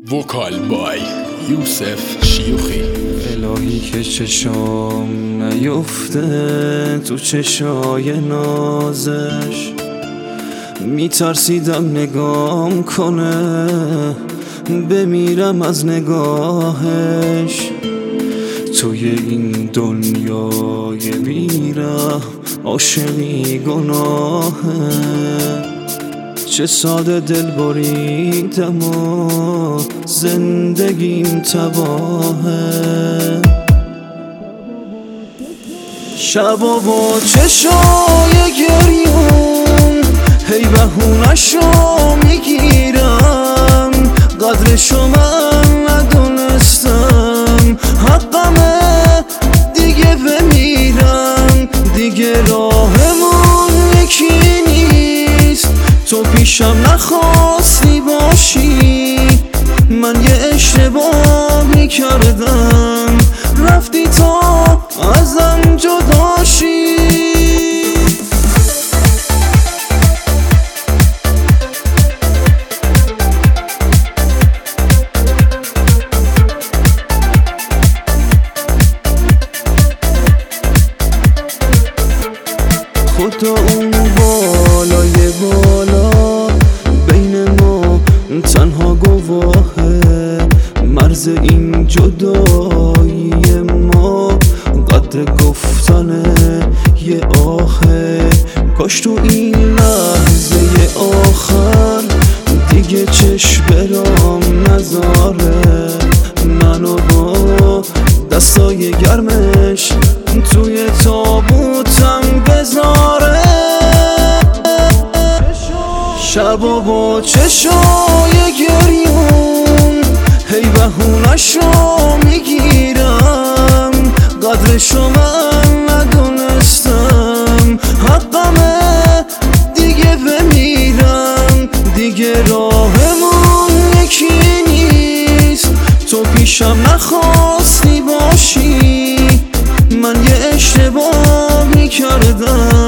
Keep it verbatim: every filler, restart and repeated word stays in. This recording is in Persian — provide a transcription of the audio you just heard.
وکال بای یوسف شیوخی. الهی که چشام نیفته تو چشای نازش، میترسیدم نگام کنه بمیرم از نگاهش. توی این دنیای بیره عاشقی گناهه، چه ساده دل بریدم و زندگیم تباهه. شبا با چشای گریون هی بهونشو میگیرم، قدرشو من ندونستم، حقمه دیگه بمیرم. دیگه راهمون یکی نیست، تو پیشم نخواستی باشی، من یه اشتباه میکردم رفتی تا ازم جداشی. خدا اون بالای بالا بین ما تنها گواهه، مرز این جدایی ما قدر گفتن یه آهه. کاش تو این لحظه آخر دیگه چشم برام نذاره، منو با دستای گرمش توی تابوتم بذاره. شبا با چشای گریون هی بهونشو میگیرم، قدرشو من ندونستم، حقمه دیگه بمیرم. دیگه راهمون یکی نیست، تو پیشم نخواستی باشی، من یه اشتباه میکردم